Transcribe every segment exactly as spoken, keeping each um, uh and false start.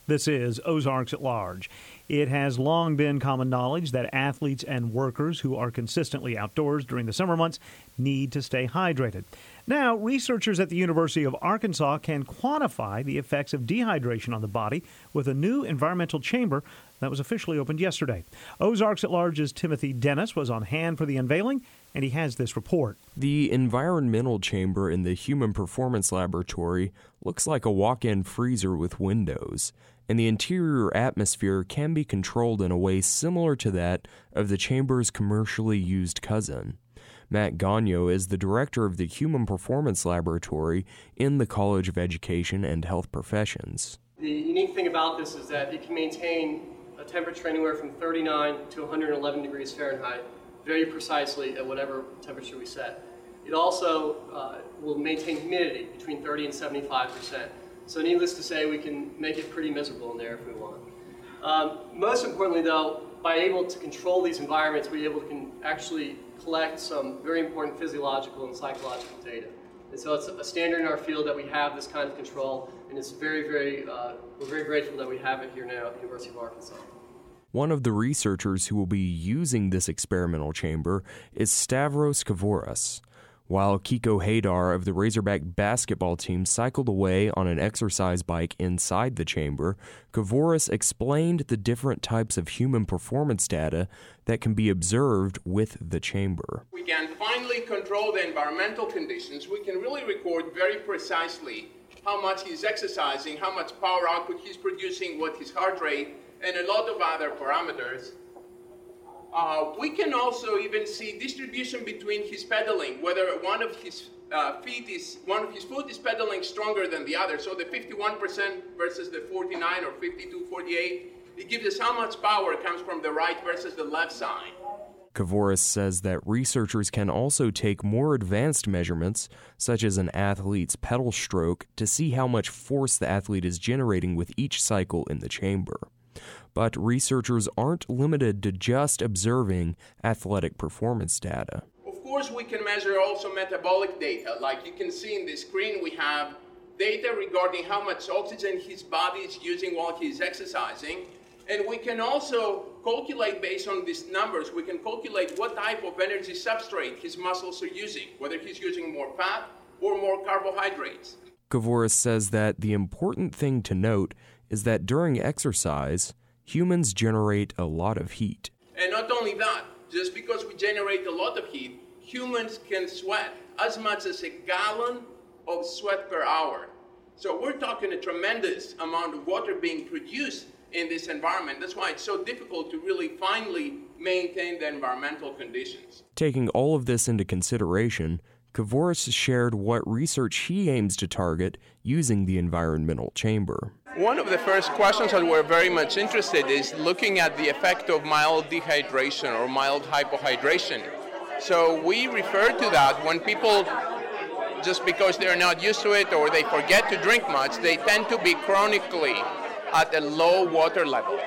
This is Ozarks at Large. It has long been common knowledge that athletes and workers who are consistently outdoors during the summer months need to stay hydrated. Now, researchers at the University of Arkansas can quantify the effects of dehydration on the body with a new environmental chamber that was officially opened yesterday. Ozarks at Large's Timothy Dennis was on hand for the unveiling, and he has this report. The environmental chamber in the Human Performance Laboratory looks like a walk-in freezer with windows, and the interior atmosphere can be controlled in a way similar to that of the chamber's commercially used cousin. Matt Gagno is the director of the Human Performance Laboratory in the College of Education and Health Professions. The unique thing about this is that it can maintain a temperature anywhere from thirty-nine to one hundred eleven degrees Fahrenheit, very precisely at whatever temperature we set. It also uh, will maintain humidity between thirty and seventy-five percent. So needless to say, we can make it pretty miserable in there if we want. Um, most importantly though, by able to control these environments, we're able to can actually collect some very important physiological and psychological data. And so it's a standard in our field that we have this kind of control, and it's very, very, uh, we're very grateful that we have it here now at the University of Arkansas. One of the researchers who will be using this experimental chamber is Stavros Kavouras. While Kiko Haydar of the Razorback basketball team cycled away on an exercise bike inside the chamber, Kavouras explained the different types of human performance data that can be observed with the chamber. We can finally control the environmental conditions. We can really record very precisely how much he's exercising, how much power output he's producing, what his heart rate, and a lot of other parameters. Uh, we can also even see distribution between his pedaling, whether one of his uh, feet is, one of his foot is pedaling stronger than the other. So the fifty-one percent versus the forty-nine or fifty-two, forty-eight, it gives us how much power comes from the right versus the left side. Kavouras says that researchers can also take more advanced measurements, such as an athlete's pedal stroke, to see how much force the athlete is generating with each cycle in the chamber. But researchers aren't limited to just observing athletic performance data. Of course, we can measure also metabolic data. Like you can see in the screen, we have data regarding how much oxygen his body is using while he's exercising. And we can also calculate based on these numbers, we can calculate what type of energy substrate his muscles are using, whether he's using more fat or more carbohydrates. Kavouras says that the important thing to note is that during exercise, humans generate a lot of heat. And not only that, just because we generate a lot of heat, humans can sweat as much as a gallon of sweat per hour. So we're talking a tremendous amount of water being produced in this environment. That's why it's so difficult to really finally maintain the environmental conditions. Taking all of this into consideration, Kavouras shared what research he aims to target using the environmental chamber. One of the first questions that we're very much interested in is looking at the effect of mild dehydration or mild hypohydration. So we refer to that when people, just because they're not used to it or they forget to drink much, they tend to be chronically at a low water level.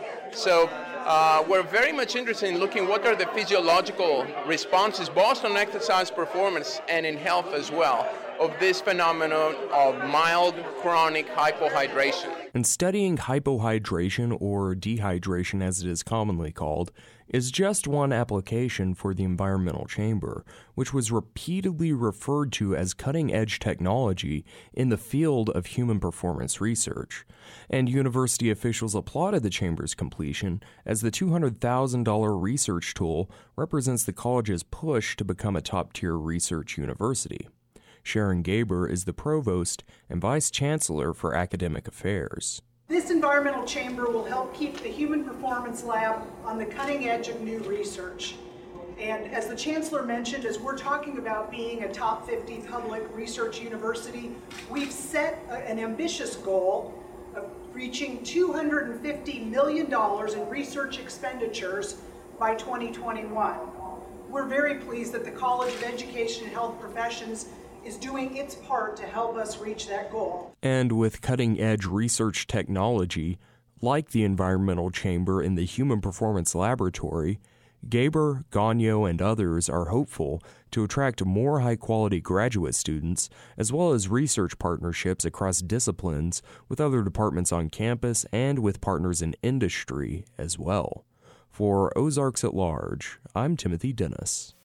So uh, we're very much interested in looking what are the physiological responses, both on exercise performance and in health as well, of this phenomenon of mild chronic hypohydration. And studying hypohydration, or dehydration as it is commonly called, is just one application for the environmental chamber, which was repeatedly referred to as cutting-edge technology in the field of human performance research. And university officials applauded the chamber's completion, as the two hundred thousand dollars research tool represents the college's push to become a top-tier research university. Sharon Gaber is the provost and vice chancellor for academic affairs. This environmental chamber will help keep the Human Performance Lab on the cutting edge of new research. And as the chancellor mentioned, as we're talking about being a top fifty public research university, we've set a, an ambitious goal of reaching two hundred fifty million dollars in research expenditures by twenty twenty-one. We're very pleased that the College of Education and Health Professions is doing its part to help us reach that goal. And with cutting-edge research technology, like the environmental chamber in the Human Performance Laboratory, Gaber, Gagno, and others are hopeful to attract more high-quality graduate students, as well as research partnerships across disciplines with other departments on campus and with partners in industry as well. For Ozarks at Large, I'm Timothy Dennis.